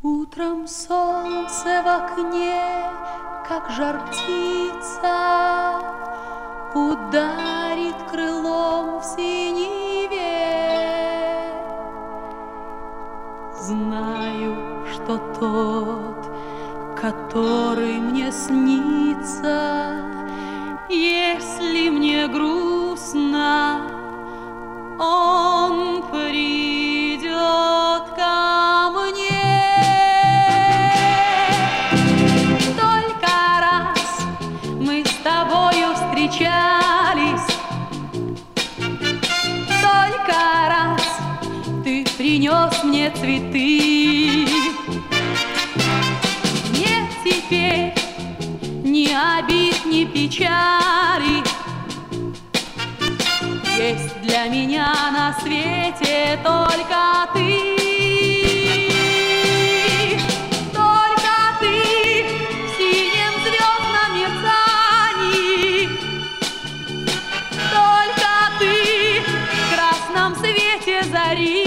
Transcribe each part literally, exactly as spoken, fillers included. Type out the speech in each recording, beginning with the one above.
Утром солнце в окне, как жар птица, ударит крылом в синеве. Знаю, что тот, который мне снится, если мне грустно, он придет ко мне. Только раз мы с тобою встречались, только раз ты принес мне цветы. Нет теперь ни обид, ни печали. Есть для меня на свете только ты. Только ты в синем звездном мерцании. Только ты в красном свете зари.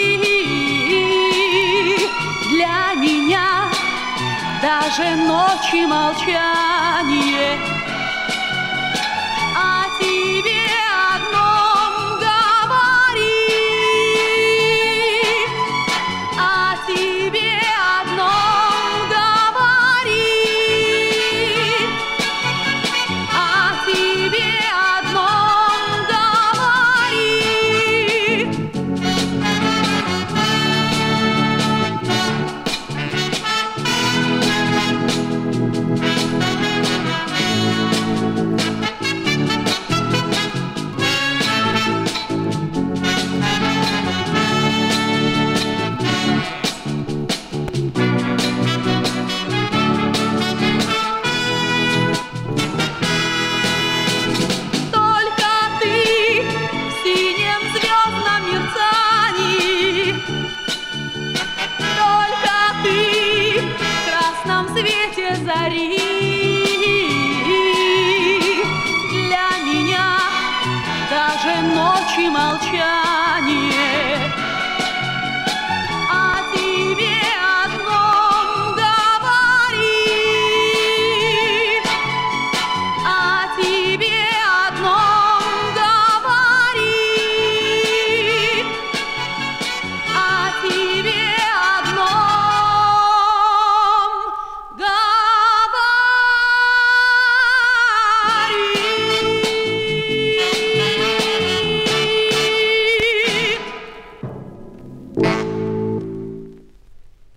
Для меня даже ночи молчание. А тебе одном говори, а тебе одном говори, а тебе одном говори. Свете зари. Для меня даже ночи молчат.